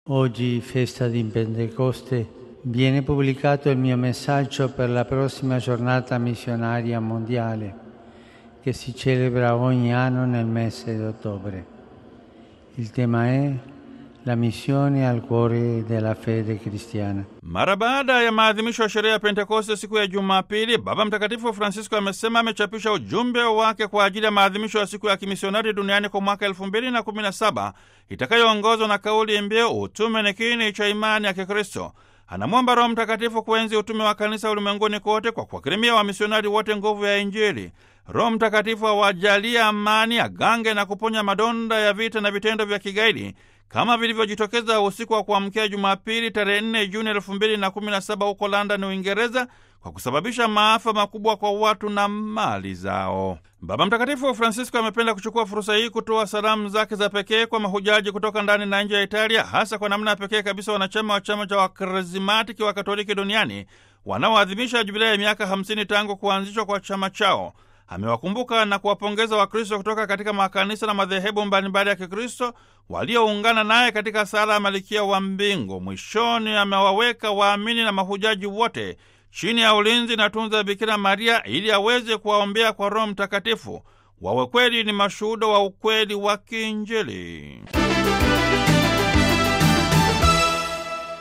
Oggi, festa di Pentecoste, viene pubblicato il mio messaggio per la prossima giornata missionaria mondiale, che si celebra ogni anno nel mese di ottobre. Il tema è la missione al cuore della fede cristiana. Mara baada ya maadhimisho ya sherehe ya Pentekoste siku ya Jumapili, Baba Mtakatifu Francisco amesema amechapisha ujumbe wake kwa ajili ya maadhimisho ya siku ya kimisionari duniani kwa mwaka 2017 itakayoongozwa na kauli mbiu utume ni kiini cha imani ya Kikristo. Anamwomba Roho Mtakatifu kuenzi utume wa kanisa ulimwenguni kote kwa kuwakirimia wamisionari wote nguvu ya Injili. Roho Mtakatifu awajalie amani, agange na kuponya madonda ya vita na vitendo vya kigaidi kama vilivyojitokeza usiku wa kuamkia Jumapili tarehe 4 Juni 2017 huko London, Uingereza, kwa kusababisha maafa makubwa kwa watu na mali zao. Baba Mtakatifu Francisco amependa kuchukua fursa hii kutoa salamu zake za pekee kwa mahujaji kutoka ndani na nje ya Italia, hasa kwa namna ya pekee kabisa wanachama wa chama cha Wakarismatiki wa Katoliki duniani wanaoadhimisha jubilei ya miaka 50 tangu kuanzishwa kwa chama chao. Amewakumbuka na kuwapongeza Wakristo kutoka katika makanisa na madhehebu mbalimbali ya Kikristo walioungana naye katika sala ya Malkia wa Mbingu. Mwishoni amewaweka waamini na mahujaji wote chini ya ulinzi na tunza ya Bikira Maria ili aweze kuwaombea kwa Roho Mtakatifu wawe kweli ni mashuhuda wa ukweli wa kiinjili.